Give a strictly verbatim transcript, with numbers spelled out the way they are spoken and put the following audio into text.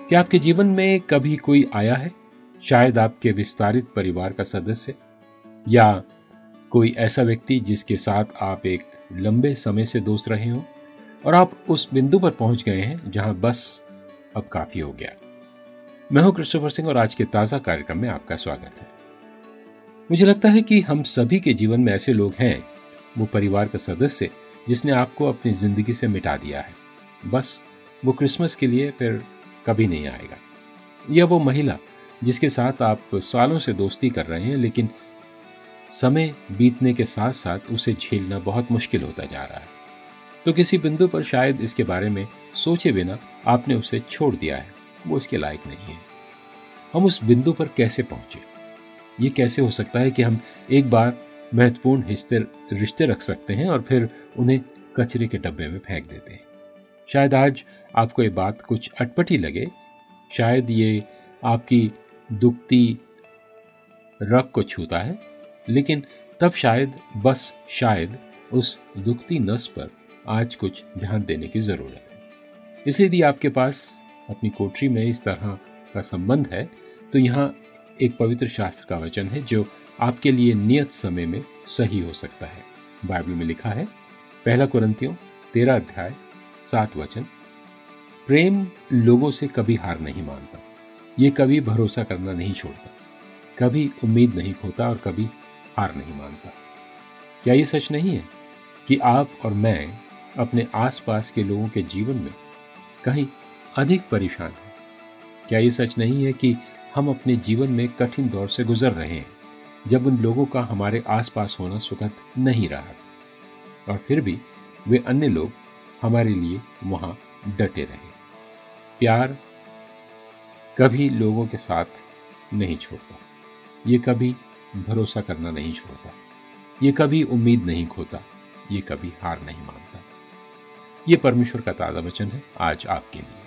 क्या आपके जीवन में कभी कोई आया है, शायद आपके विस्तारित परिवार का सदस्य या कोई ऐसा व्यक्ति जिसके साथ आप एक लंबे समय से दोस्त रहे हो और आप उस बिंदु पर पहुंच गए हैं जहां बस अब काफी हो गया। मैं हूं क्रिस्टोफर सिंह और आज के ताजा कार्यक्रम में आपका स्वागत है। मुझे लगता है कि हम सभी के जीवन में ऐसे लोग हैं, वो परिवार का सदस्य जिसने आपको अपनी जिंदगी से मिटा दिया है। बस वो क्रिसमस के लिए फिर कभी नहीं आएगा। या वो महिला जिसके साथ आप सालों से दोस्ती कर रहे हैं, लेकिन समय बीतने के साथ साथ उसे झेलना बहुत मुश्किल होता जा रहा है। तो किसी बिंदु पर शायद इसके बारे में सोचे बिना आपने उसे छोड़ दिया है, वो इसके लायक नहीं है। हम उस बिंदु पर कैसे पहुंचे? ये कैसे हो सकता है कि हम एक बार महत्वपूर्ण हिस्से रिश्ते रख सकते हैं और फिर उन्हें कचरे के डब्बे में फेंक देते हैं? शायद आज आपको ये बात कुछ अटपटी लगे, शायद ये आपकी दुखती रग को छूता है, लेकिन तब शायद, बस शायद, उस दुखती नस पर आज कुछ ध्यान देने की जरूरत है। इसलिए यदि आपके पास अपनी कोठरी में इस तरह का संबंध है, तो यहाँ एक पवित्र शास्त्र का वचन है जो आपके लिए नियत समय में सही हो सकता है। बाइबल में लिखा है, पहला कुरिन्थियों तेरह अध्याय सात वचन, प्रेम लोगों से कभी हार नहीं मानता, ये कभी भरोसा करना नहीं छोड़ता, कभी उम्मीद नहीं खोता और कभी हार नहीं मानता। क्या ये सच नहीं है कि आप और मैं अपने आसपास के लोगों के जीवन में कहीं अधिक परेशान हैं? क्या ये सच नहीं है कि हम अपने जीवन में कठिन दौर से गुजर रहे हैं, जब उन लोगों का हमारे आसपास होना सुखद नहीं रहा, और फिर भी वे अन्य लोग हमारे लिए वहां डटे रहे? प्यार कभी लोगों के साथ नहीं छोड़ता, ये कभी भरोसा करना नहीं छोड़ता, ये कभी उम्मीद नहीं खोता, ये कभी हार नहीं मानता। ये परमेश्वर का ताजा वचन है आज आपके लिए।